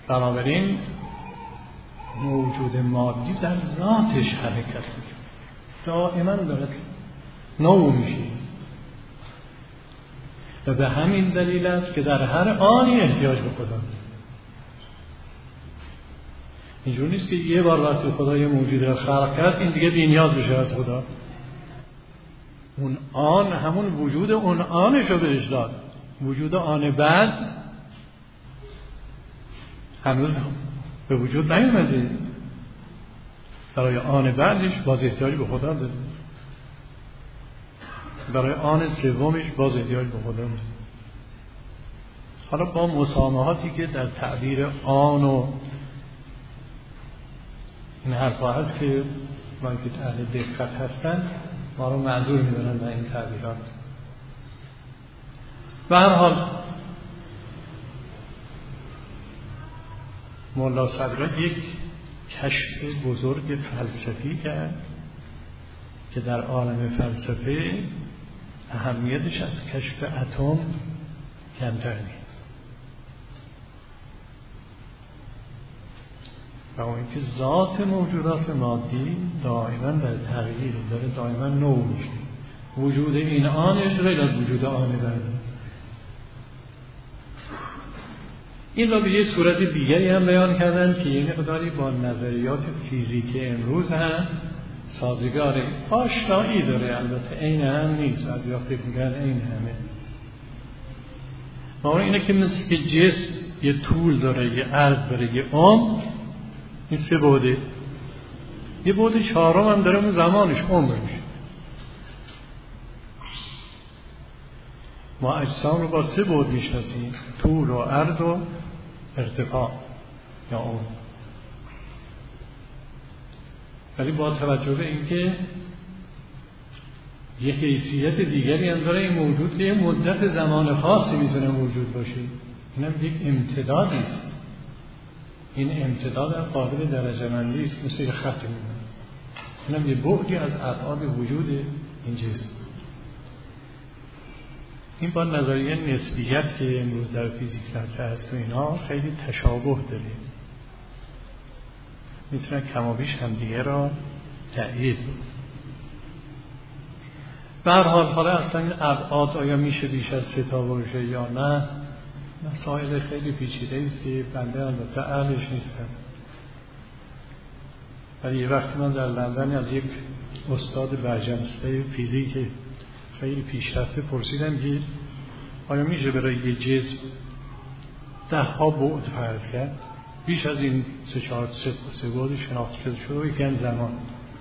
بنابراین موجود مادی در ذاتش حرکت میکنه، دائما داره نو میشه و به همین دلیل است که در هر آنی احتیاج به خدا داره. اینجور نیست که یه بار وقتی خدا یه موجود رو خلق کرد این دیگه بی‌نیاز بشه از خدا. اون آن همون وجود اون آنش رو بهش داد. وجود آن بعد هنوز به وجود نیومده، برای آن بعدش باز احتیاج به خدا داره، برای آن سومش باز احتیاج به خدا داره. حالا با مسامحاتی که در تعبیر آن و این حرفا هست که من که اهل دقت هستن ما رو معذور میدونن در این تعبیرات. به هر حال مولا صدراک یک کشف بزرگ فلسفی کرد که در عالم فلسفه اهمیتش از کشف اتم کمتر نیست. و اون که ذات موجودات مادی دائما در تغییر داره، دائما نو میشه. وجود این آنش غیر از وجود آن بعد. این را به یه صورت دیگری هم بیان کردن که یه مقداری با نظریات فیزیکی امروز هم سازگاره، آشنایی داره، البته عین هم نیست، از یا فکر میکنن عین همه. و اون اینه که مثل که جسم یه طول داره، یه عرض داره، یه عمر، این سه بعده. یه بعد چهارم هم داره، اون زمانش، عمرش. ما اجسام رو با سه بعد میشناسیم: طول و عرض و ارتفاع یا عمر. ولی با توجه به اینکه یه حیثیت دیگری هم داره این موجود که یه مدت زمان خاصی میتونه موجود باشه، اینم یک امتدادی است. این امتداد هم قابل درجه بندی است، مثل یک خط میمونه. اینم یه بعدی از ابعاد وجود این جسم. این با نظریه نسبیت که امروز در فیزیک هست و اینا خیلی تشابه داره، میتونه کمابیش هم دیگه را تأیید کنه. به هر حال حالا اصلا این ابعاد آیا میشه بیش از 3 تا باشه یا نه، مسائل خیلی پیچیده است که بنده البته اهلش نیستم. ولی یه وقتی من در لندن از یک استاد برجسته فیزیک خیلی پیشرفته پرسیدم که آیا میشه برای یه جسم 10 بعد فرض کرد، بیش از این 3 بعد شناخته شده و یکی هم زمان.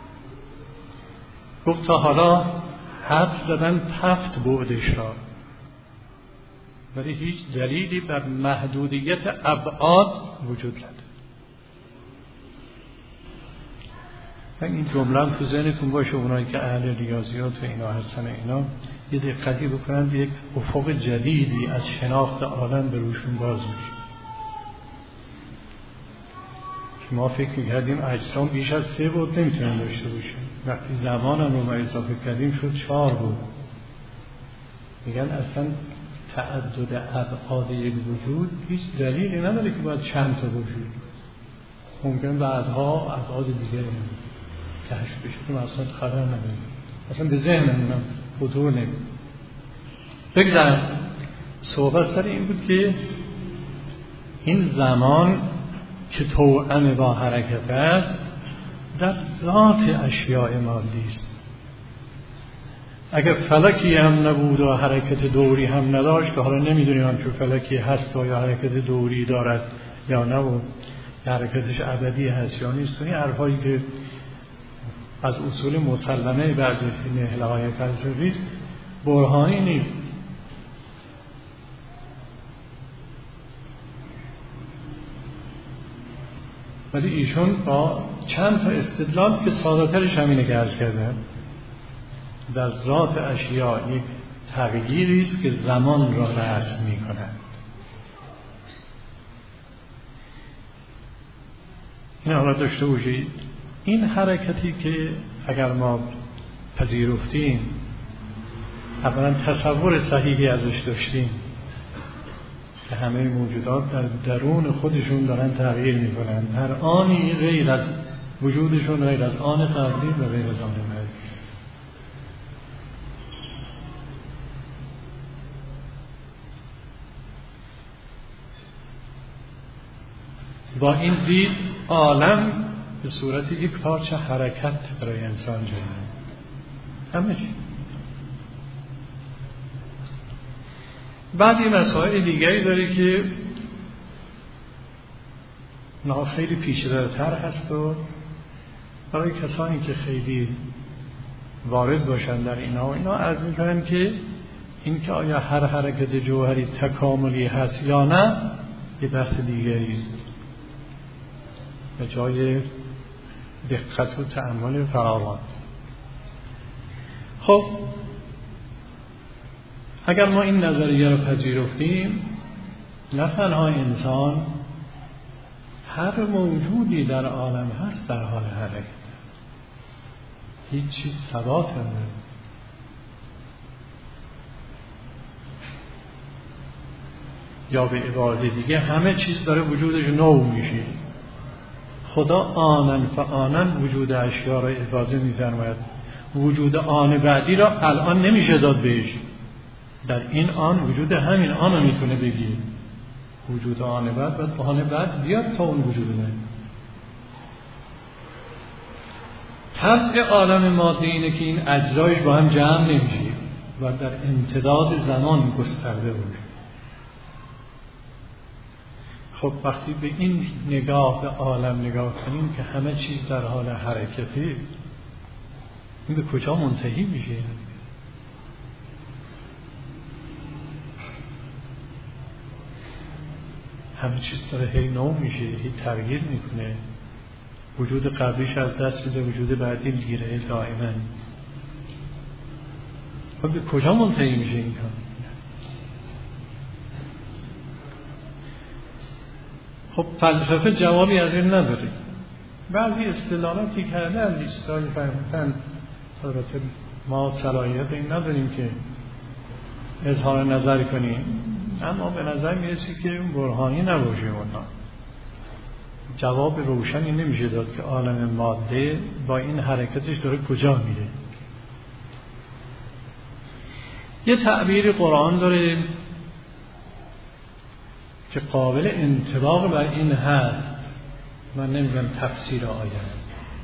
گفت تا حالا حد زدن 7 بعدش را، ولی هیچ دلیلی بر محدودیت ابعاد وجود نداره. این جمله تو ذهنتون باشه، اونایی که اهل ریاضیات و اینا هستن اینا یه دقتی بکنن، یک افق جدیدی از شناخت عالم به روشون باز میشه. ما فکر می‌کردیم اجسام بیش از 3 بعد نمیتونن داشته باشه، وقتی زمانم رو ما اضافه کردیم شد 4 بعد. میگن اصلا تعدد ابعاد یک وجود هیچ دلیلی نداره که باید چند تا باشه. ممکن بعدها ابعاد دیگری هم کشف بشه که ما اصلا خبر نداریم، اصلا به ذهنمون خطور نمید. بگذارم صحبت سر این بود که این زمان که توأم با حرکت است در ذات اشیاء مادی است. اگر فلکی هم نبود و حرکت دوری هم نداشت، که حالا نمیدونیم هم چون فلکی هست و یا حرکت دوری دارد یا نه و حرکتش ابدی هست یا نیست، این حرفایی که از اصول مسلمه بعضی نهله‌های فلسفی است برهانی نیست. ولی ایشون با چند تا استدلال که ساده‌ترش همینه که عرض کردم، در ذات اشیاء یک تغییری است که زمان را رسم می‌کند. این حالا داشته باشید این حرکتی که اگر ما پذیرفتیم، اولا تصور صحیحی ازش داشتیم که همه موجودات در درون خودشون دارن تغییر میکنن، هر آنی غیر از وجودشون غیر از آن قبلی و غیر از آن بعدی. با این دید عالم به صورت یک پارچه حرکت برای انسان جایه، همه چی. بعد این مسائل دیگری داره که اونها خیلی پیچیده‌تر هست و برای کسانی که خیلی وارد باشن در اینا عرض می‌کنم که این که آیا هر حرکت جوهری تکاملی هست یا نه یه بحث دیگری است، به جای دقت و تأمل فراوان. خب اگر ما این نظریه رو پذیرفتیم، نه تنها انسان، هر موجودی در عالم هست در حال حرکت است، هیچ چیز ثبات نداره. یا به عبارت دیگه همه چیز داره وجودش نو میشه. خدا آنن فآنن وجود اشیا را اجازه می‌فرماید، وجود آن بعدی را الان نمیشه داد بهش، در این آن وجود همین آن رو میتونه بگیر. وجود آن بعد و آن بعد بیاد تا اون وجود بعد. طبع عالم مادی اینه که این اجزایش با هم جمع نمیشه و در امتداد زمان گسترده باشه. خب وقتی به این نگاه به عالم نگاه کنیم که همه چیز در حال حرکته، این به کجا منتهی میشه؟ همه چیز داره هی نو میشه، هی تغییر میکنه، وجود قبلیش از دست میده، وجود بعدی میگیره دائما. خب به کجا منتهی میشه این کار؟ خب فلسفه جوابی از این نداره. بعضی استدلالاتی کردن دوستای فهمیدن، البته ما صلاحیت این نداریم که اظهار نظر کنیم، اما به نظر میرسه که اون برهانی نباشه. اونا جواب روشنی نمیشه داد که عالم ماده با این حرکتش داره کجا میره. یه تعبیر قرآن داره که قابل انطباق بر این هست، من نمیگم تفسیر آیه.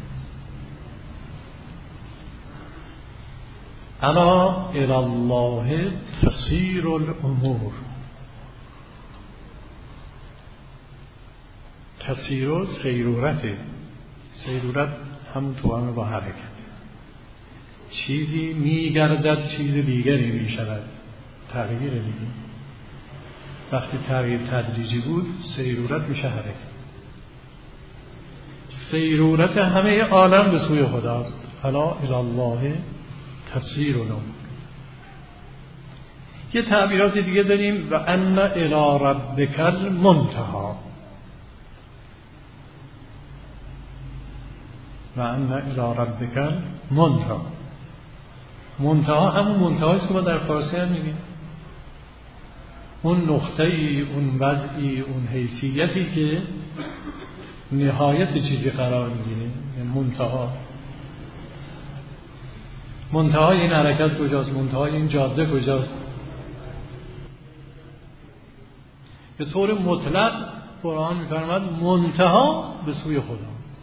الا الی الله تصیر الامور. تصیر و سیرورته. سیرورت همون توامه با حرکت، چیزی میگردد چیز دیگری میشود، تغییر دیگه. وقتی تغییر تدریجی بود سیرورت میشه حرکت. سیرورت همه عالم به سوی خداست. الا الی الله تصیر الامور. یه تعبیرات دیگه داریم و ان الی ربک المنتهی. و ان الی ربک المنتهی. منتها همون منتهایی که ما در فارسی هم میگیم، اون نقطه‌ای، اون وضعی، اون حیثیتی که نهایت چیزی قرار میگیره، منتها. منتهای این حرکت کجاست؟ منتهای این جاده کجاست؟ به طور مطلق قرآن می‌فرماید منتها به سوی خدا.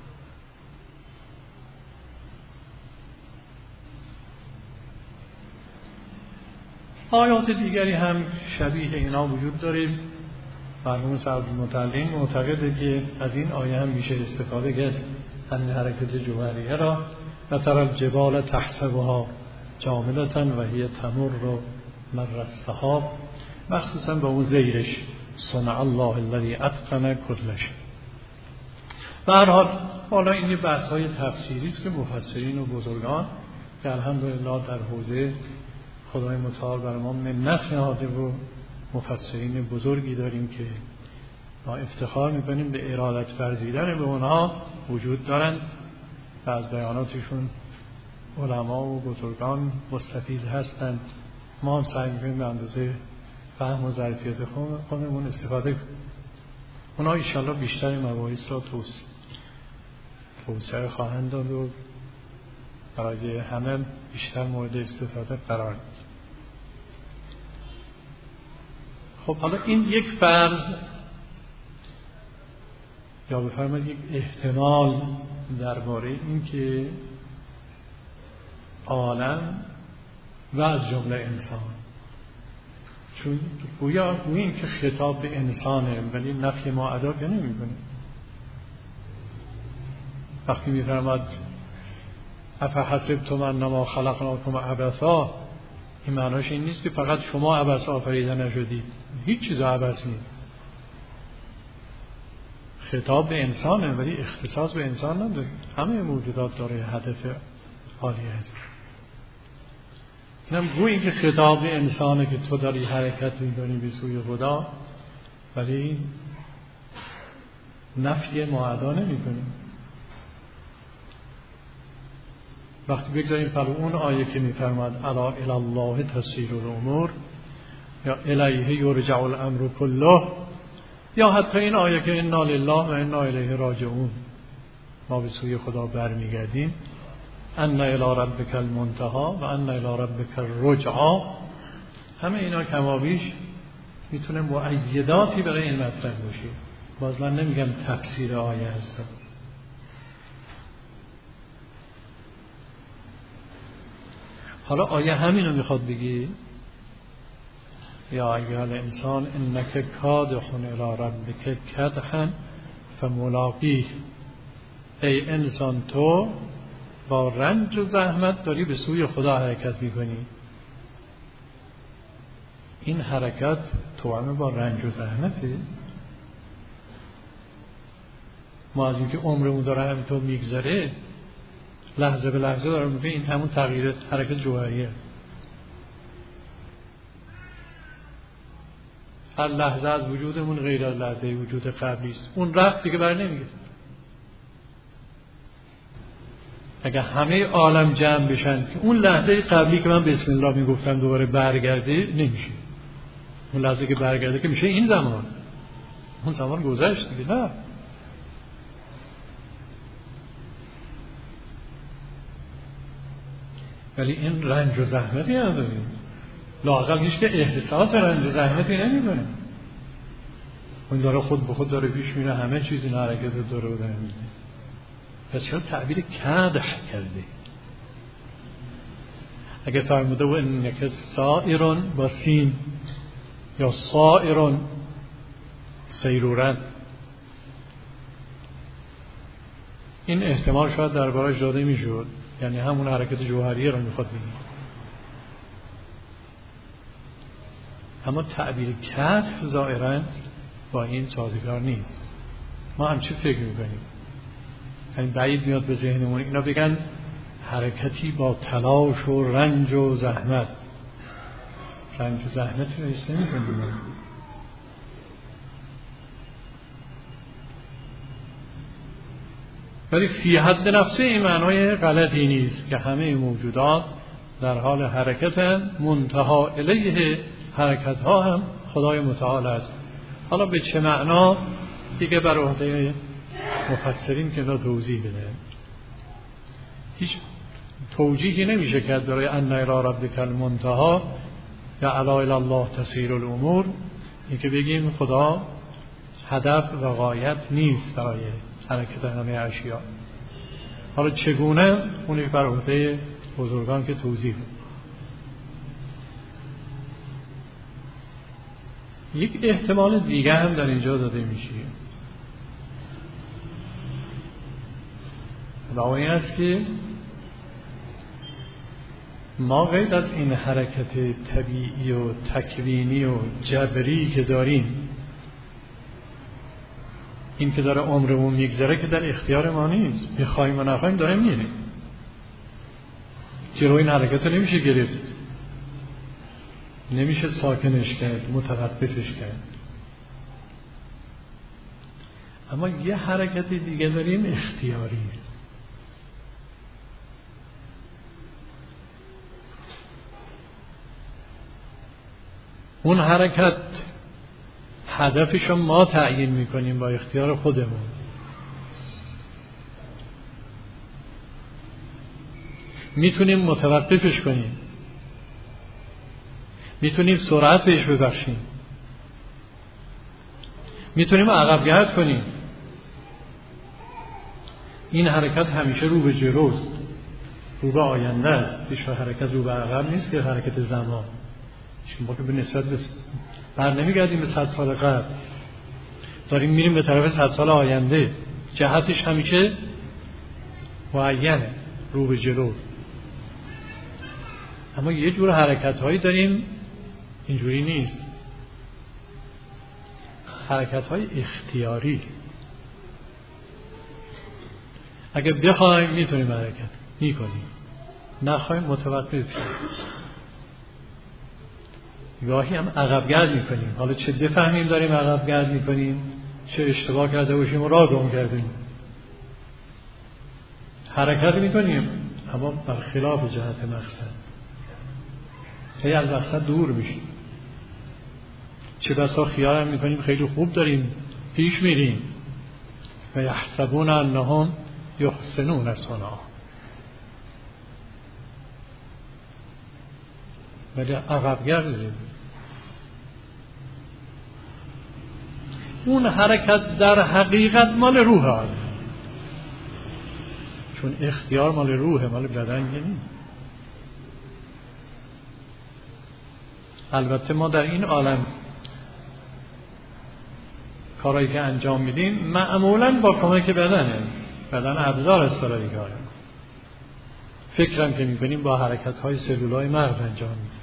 آیات دیگری هم شبیه اینا وجود داره. مرحوم سعد المتعلم معتقده که از این آیه هم میشه استفاده کرد همین حرکت جوهریه را. و ترى الجبال تحسبها جامدة و هی تمر مر السحاب، مخصوصا با اون زیرش صنع الله الذی اتقن کل شیء. به هر حال حالا این بحث های تفسیری است که مفسرین و بزرگان که الحمدلله در حوزه خدای متعال بر ما منت نهاده و مفسرین بزرگی داریم که ما افتخار میکنیم به ارادت ورزیدن به اونها وجود دارند و از بیاناتشون علما و بزرگان مستفید هستند. ما هم سعی میکنیم به اندازه فهم و ظرفیت خودمون استفاده کنیم. اونا ایشالله بیشتر مباحث را توسعه خواهند داد و برای همه بیشتر مورد استفاده قرار می‌گیره. خب حالا این یک فرض یا بفرمایید یک احتمال درباره این که عالم و از جمله انسان، چون گوییم که خطاب به انسانه ولی نفی ما ادا که نمی‌کنه. وقتی می‌فرماد افحسبتم انما خلقناکم عبثا، این معناش این نیست که فقط شما عبث آفریده نشدید، هیچ چیز عبث نیست. خطاب به انسانه ولی اختصاص به انسان نداره، همه موجودات داره هدف عالی هست. اینم گویی که خطاب به انسانه که تو داری حرکت می‌کنی به سوی خدا، ولی نفی ما ادا نمی‌کنی. وقتی بگذاریم پلو اون آیه که می‌فرماد الا الی الله تسیر الامور یا الیه یرجع الامر کله، یا حتی این آیه که انا لله و انا الیه راجعون، ما به سوی خدا برمیگردیم، ان الی ربک المنتهی و ان الی ربک الرجعی، همه اینا کمابیش میتونه مؤیداتی برای این مطلب باشه. باز من نمیگم تفسیر آیه هست. حالا آیه همینو میخواد بگی یا ایها الانسان انک کادح الی ربک کدحا فملاقیه، ای انسان تو با رنج و زحمت داری به سوی خدا حرکت میکنی. این حرکت توأم با رنج و زحمته. ما از اینکه عمرمون داره همینطور میگذره لحظه به لحظه داره میگه، این همون تغییر حرکت جوهریه. هر لحظه از وجودمون غیر از لحظه وجود قبلی است. اون رفت دیگه بر نمیگه. اگه همه عالم جمع بشن که اون لحظه قبلی که من بسم الله میگفتم دوباره برگرده، نمیشه. اون لحظه که برگرده که میشه این زمان، اون زمان گذشت دیگه. نه، ولی این رنج و زحمتی نداریم. لااقل هیچ که احساس رنج و زحمتی نمیکنه. اون داره خود به خود داره پیش میره، همه چیز این حرکت داره و داره میده. پس چرا تعبیر کدح کرده؟ اگه فرموده و انک سائرون با سین یا سائرون سیرورت، این احتمال شاید دربارش داده میشد، یعنی همون حرکت جوهریه رو میخواد بگه. اما تعبیر کدح ظاهراً با این سازگار نیست. ما هم چه فکر میکنیم؟ یعنی بعید میاد به ذهنمون اینا بگن حرکتی با تلاش و رنج و زحمت. رنج و زحمتی رو حس نمی‌کنیم. ولی فی حد نفسه این معنای غلطی نیست که همه موجودات در حال حرکتن، منتها الیه حرکت ها هم خدای متعال است. حالا به چه معنا دیگه بر عهده مفسرین که لا توضیح بده. هیچ توجیهی نمیشه کرد برای ان الی ربک المنتهی یا الا الی الله تسیر الامور، این که بگیم خدا هدف و غایت نیست برای حرکت همه اشیا. حالا چگونه اونی بر عهده بزرگان که توضیح بده. یک احتمال دیگه هم در اینجا داده میشه و این است که ما غیر از این حرکت طبیعی و تکوینی و جبری که داریم، این که داره عمرمون میگذره که در اختیار ما نیست، بخوایم و نخوایم داره میره. جلوی این حرکت رو نمیشه گرفت، نمیشه ساکنش کرد، متوقفش کرد. اما یه حرکت دیگه داریم اختیاری است. اون حرکت هدفشو ما تعیین میکنیم با اختیار خودمون. میتونیم متوقفش کنیم، میتونیم سرعت بهش ببخشیم، میتونیم عقب‌گرد کنیم. این حرکت همیشه رو به جلوست، رو به آینده است. هیچ حرکت رو به عقب نیست که حرکت زمان. شما که به نسبت بر نمیگردیم به 100 سال قبل، داریم میریم به طرف 100 سال آینده. جهتش همیشه معینه، رو به جلو. اما یه جور حرکت هایی داریم اینجوری نیست، حرکت های اختیاری است. اگه بخوایم میتونیم حرکت میکنیم، نخوایم متوقف. گاهی هم عقب‌گرد میکنیم. حالا چه بفهمیم داریم عقب‌گرد میکنیم، چه اشتباه کرده باشیم و راه گم کردیم. حرکت میکنیم اما برخلاف جهت مقصد، هی از مقصد دور میشیم. چه بسا خیال میکنیم خیلی خوب داریم پیش میریم و یحسبون انهم یحسنون صنعا، ولی عقب گردیم. اون حرکت در حقیقت مال روح آدم، چون اختیار مال روح، مال بدن نیست. البته ما در این عالم کارهایی که انجام میدیم معمولاً با کمک بدنه. بدن ابزار است برای کار. فکرم که میکنیم با حرکت‌های سلولای مغز انجام میدیم.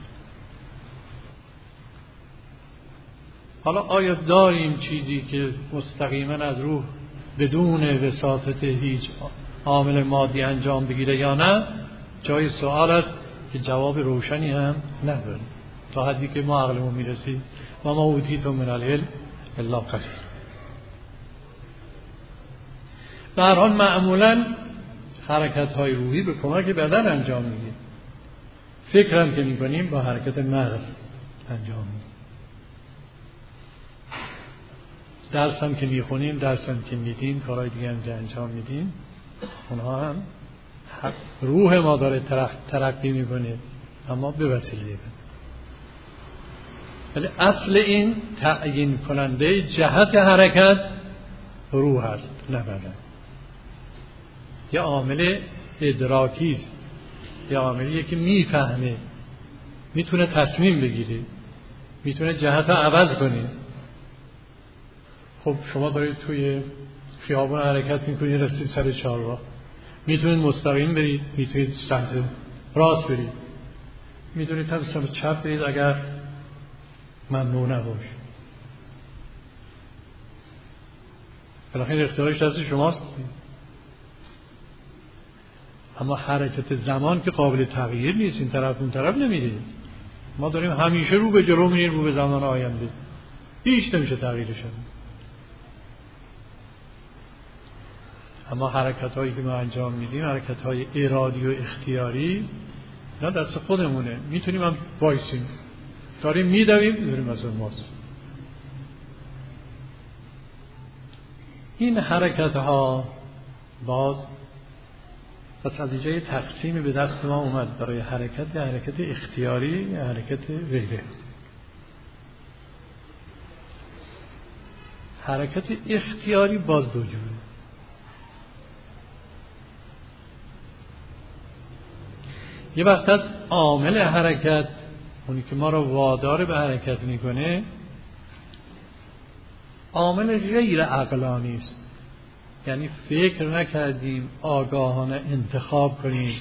حالا آیا داریم چیزی که مستقیما از روح بدون وساطت هیچ عامل مادی انجام بگیره یا نه؟ جای سوال است که جواب روشنی هم نداریم تا حدی که ما عقلمون میرسید. و ما اوتیتم من العلم الا قلیل. به هر حال معمولا حرکت‌های روحی به کمک بدن انجام میدیم. فکرم که میکنیم با حرکت مغز انجام میدیم. درس هم که میخونیم، درس هم که میدیم، کارهای دیگه هم که انجام میدیم، اونها هم روح ما داره ترقی میکنه، اما به وسیله بدن. ولی اصل این تعیین کننده جهت حرکت روح است، نه بدن. یه عامل ادراکی است، یه عاملیه که میفهمه، میتونه تصمیم بگیره، میتونه جهت عوض کنه. خب شما دارید توی خیابون حرکت میکنید، رسید سر چهارراه، میتونید مستقیم برید، میتونید سمت راست برید، میتونید هم سمت چپ برید اگر ممنوع نباشه. بالاخره اختیارش دست شماست. اما حرکت زمان که قابل تغییر نیست، این طرف اون طرف نمیره. ما داریم همیشه رو به جلو میریم، رو به زمان آینده، هیچ نمیشه تغییرش. اما حرکت هایی که ما انجام میدیم، حرکت های ارادی و اختیاری، اینا دست خودمونه. میتونیم هم وایسیم، داریم میدویم، داریم از اون ماست. این حرکت ها باز پس از اینجا یه تقسیمی به دست ما اومد برای حرکت، یا حرکت اختیاری یا حرکت غیره. حرکت اختیاری باز دو جوره. یه وقت از عامل حرکت، اونی که ما رو وادار به حرکت میکنه، عامل غیر عقلانی است. یعنی فکر نکردیم، آگاهانه انتخاب کنیم.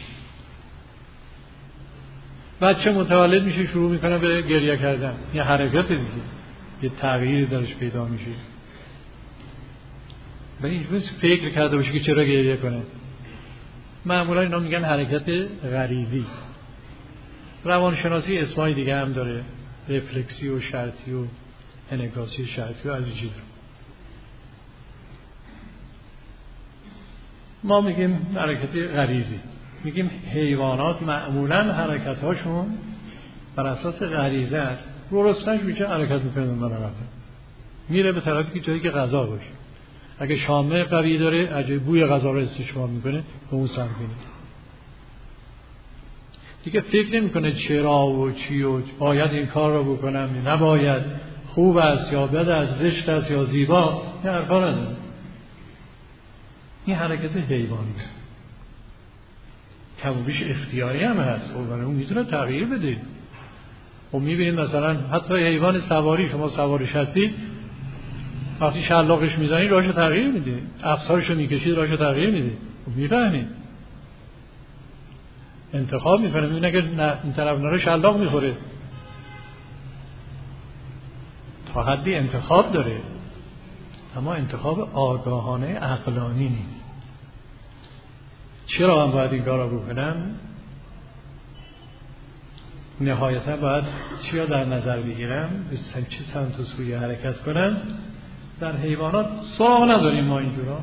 بچه متولد میشه، شروع میکنه به گریه کردن، یه حرکت دیگه، یه تغییری درش پیدا میشه. ولی اینجوری فکر کرده باشه که چرا گریه کنه. معمولا اینا میگن حرکت غریزی. روانشناسی اسمای دیگه هم داره، رفلکسی و شرطی و انعکاسی شرطی و از این چیزا. ما میگیم حرکت غریزی. میگیم حیوانات معمولا حرکت‌هاشون بر اساس غریزه است. گرسنه‌اش میشه حرکت میکنه دنبال غذا، میره به طرفی که جایی که غذا باشه. اگه شامه قوی داره، اگه بوی غذا رو استشمام میکنه، به اون سمت میره. دیگه فکر نمیکنه چرا و چی و باید این کار رو بکنم یا نباید، خوب است یا بد است، زشت است یا زیبا، این حرفا نداره. این حرکت حیوانی است، کم و بیش اختیاری هم هست، اون میتونه تغییر بده. و میبینید مثلا حتی حیوان سواری، شما سوارش هستید، وقتی شلاقش میزنید راهشو تغییر میده، افسارشو میکشید راهشو تغییر میده. میفهمید؟ انتخاب میکنه، میبینه که این طرف نره شلاق میخوره، تا حدی انتخاب داره، اما انتخاب آگاهانه عقلانی نیست. چرا من باید این کار رو بکنم؟ نهایتا باید چی رو در نظر بگیرم؟ به چه سمت و سوی حرکت کنم؟ در حیوانات سراغ نداریم ما اینجورا.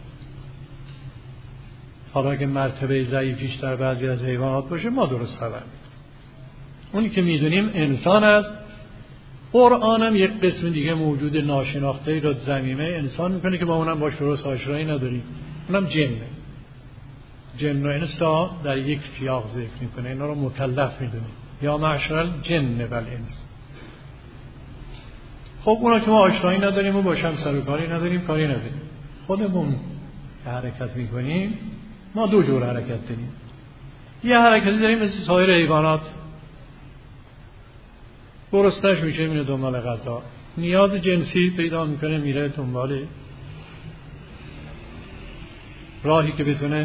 حالا که مرتبه ضعیفیش در بعضی از حیوانات باشه، ما درست خبر میدونیم. اونی که میدونیم انسان است. قرآن هم یک قسم دیگه موجود ناشناخته را ضمیمه انسان میکنه که با اونم باش درست آشنایی نداریم، اونم جنه. جن و انس در یک سیاق ذکر میکنه، اینا رو مکلف میدونه، یا معشر الجن و الانس. خب اونا که ما آشنایی نداریم و باشم سر و کاری نداریم، کاری نداریم، خودمون حرکت میکنیم. ما دو جور حرکت داریم. یه حرکتی داریم مثل سایر حیوانات، گرسنه‌اش میشه میره دنبال غذا، نیاز جنسی پیدا میکنه میره دنبال راهی که بتونه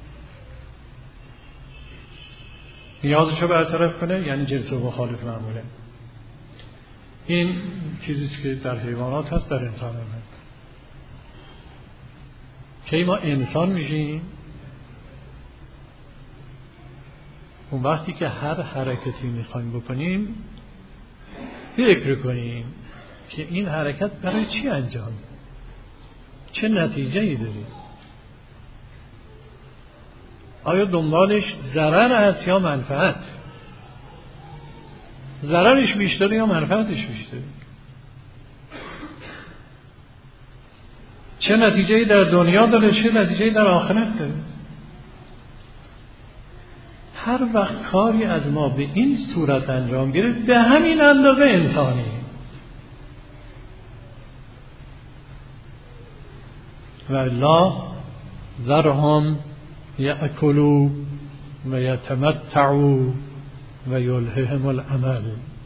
نیازشو برطرف کنه، یعنی جنس مخالف معموله. این چیزیست که در حیوانات هست، در انسان هم هست. که ما انسان میشیم اون وقتی که هر حرکتی میخوایم بکنیم فکر کنیم که این حرکت برای چی انجام، چه نتیجه‌ای داره، آیا دنبالش ضرر هست یا منفعت، ضررش بیشتره یا منفعتش بیشتره، چه نتیجه‌ای در دنیا داره، چه نتیجه‌ای در آخرت داره. هر وقت کاری از ما به این صورت انجام گیره، به همین اندازه انسانی. و الا ذرهم یأکلوا و یتمتعوا و یلههم الامل.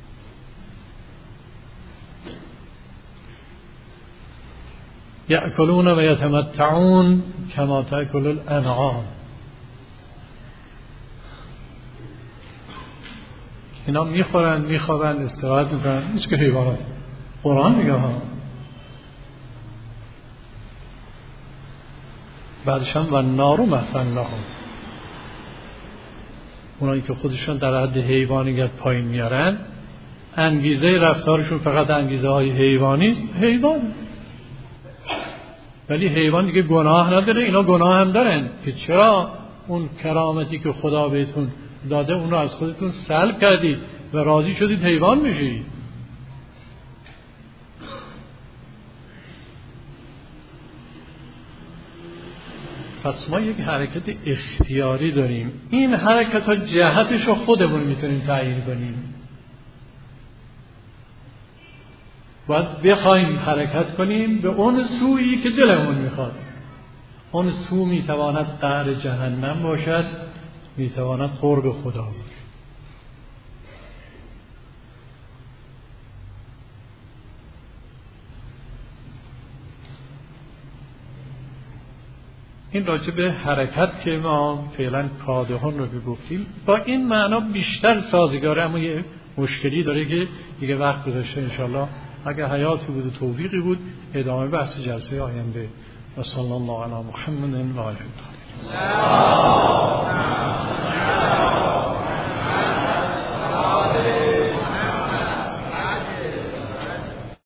یأکلون و یتمتعون کما تأکل الانعام. اینا میخورن، میخوابن، استراحت میکنن، هیچ که حیوانات. قرآن میگه ها. بعدش هم و نارو مثلا لهم، اونایی که خودشون در حد حیوانیت پایین میارن، انگیزه رفتارشون فقط انگیزه های حیوانی است. حیوان، ولی حیوان دیگه گناه نداره، اینا گناه هم دارن که چرا اون کرامتی که خدا بهتون داده اون رو از خودتون سلب کردید و راضی شدید حیوان بشید. پس ما یک حرکت اختیاری داریم. این حرکت ها جهتش رو خودمون میتونیم تعیین کنیم. باید بخوایم حرکت کنیم به اون سویی که دلمون میخواد. اون سو میتواند قعر جهنم باشد، میتواند قرب خدا باشد. این راجع به حرکت که ما فعلا کادهان رو گفتیم با این معنا بیشتر سازگاره، اما یه مشکلی داره که دیگه وقت گذاشته. انشالله اگر حیاتی بود و توفیقی بود ادامه بحث جلسه آینده. و صلی الله علی محمد و آله.